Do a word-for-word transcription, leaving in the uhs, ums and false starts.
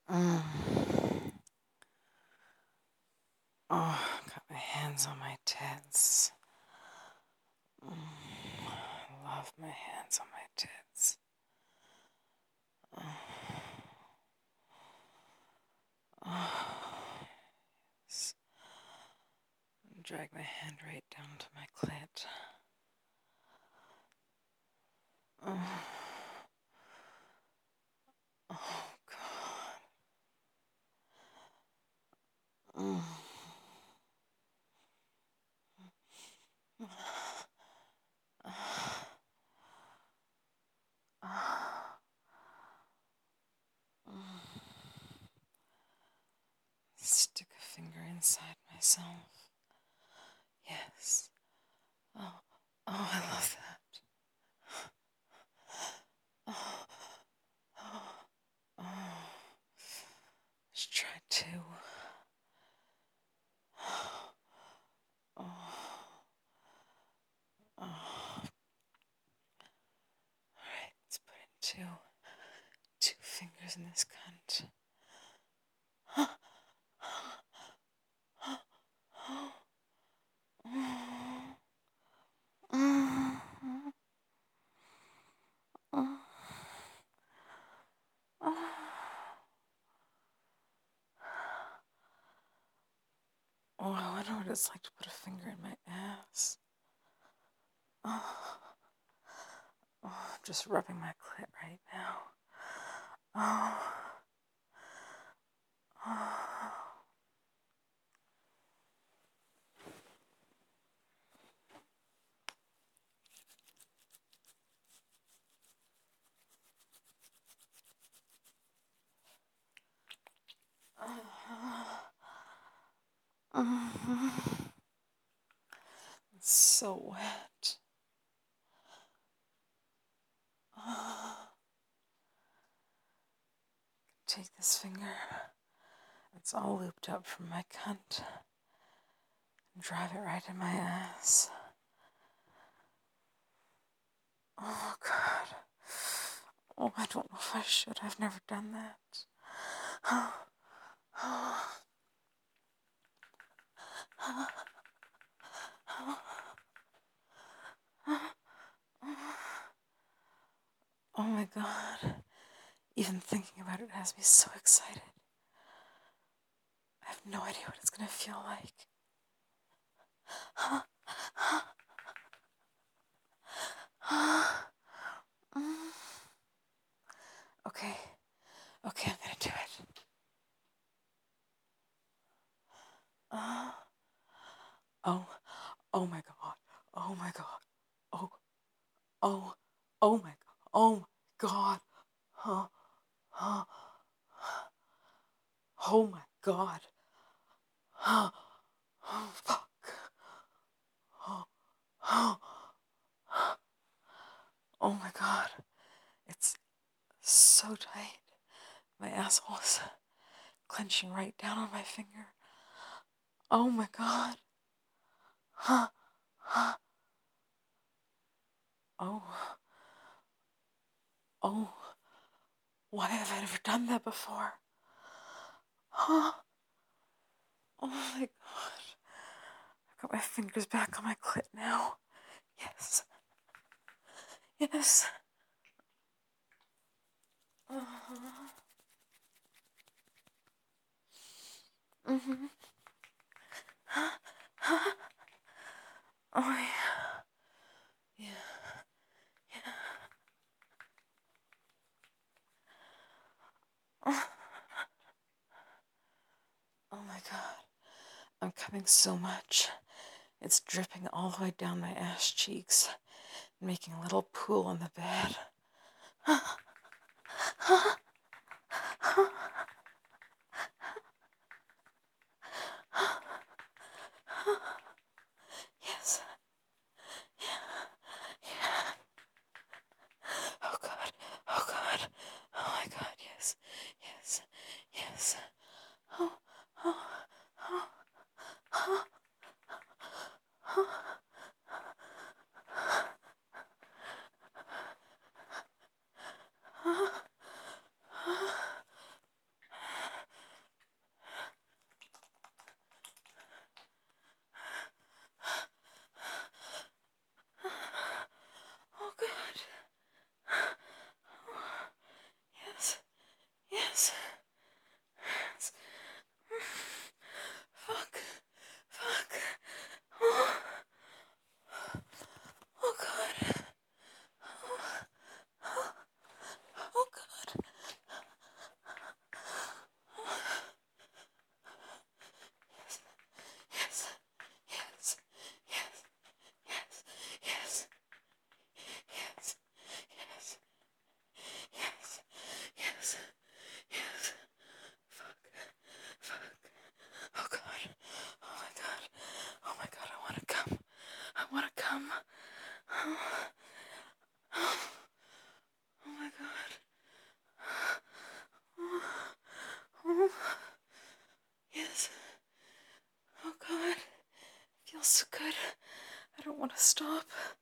Mm. Oh, got my hands on my tits. Mm. I love my hands on my tits. Oh. Oh. Yes. Drag my hand right down to my clit. Oh, oh God. Mm. Stick a finger inside myself. Yes. Oh, oh, I love that. Oh, oh, oh. Let's try two. Oh, oh, oh. All right, let's put in two, two fingers in this cunt. Oh, I wonder what it's like to put a finger in my ass. Oh, oh I'm just rubbing my clit right now. Oh, oh. It's so wet. Take this finger. It's all looped up from my cunt. And drive it right in my ass. Oh, God. Oh, I don't know if I should. I've never done that. Oh, oh, oh, oh, oh my God. Even thinking about it has me so excited. I have no idea what it's gonna feel like. Okay, okay, I'm gonna do it. Uh, oh, oh my God, oh my God, oh, oh, oh my God, oh my God, oh, oh, oh my God, oh, oh fuck, oh, oh, oh my God, it's so tight. My asshole is clenching right down on my finger. Oh my God. Huh. Huh. Oh. Oh. Why have I never done that before? Huh. Oh my God. I've got my fingers back on my clit now. Yes. Yes. Uh-huh. Mm-hmm. Huh. Huh. Oh yeah. Yeah. Yeah. Oh. Oh my God. I'm coming so much. It's dripping all the way down my ass cheeks, making a little pool on the bed. Yes. Yeah. Oh God. Oh God. Oh my God. Yes. Yes. Yes. Oh. Oh. Oh. Oh. Oh. so good. I don't want to stop.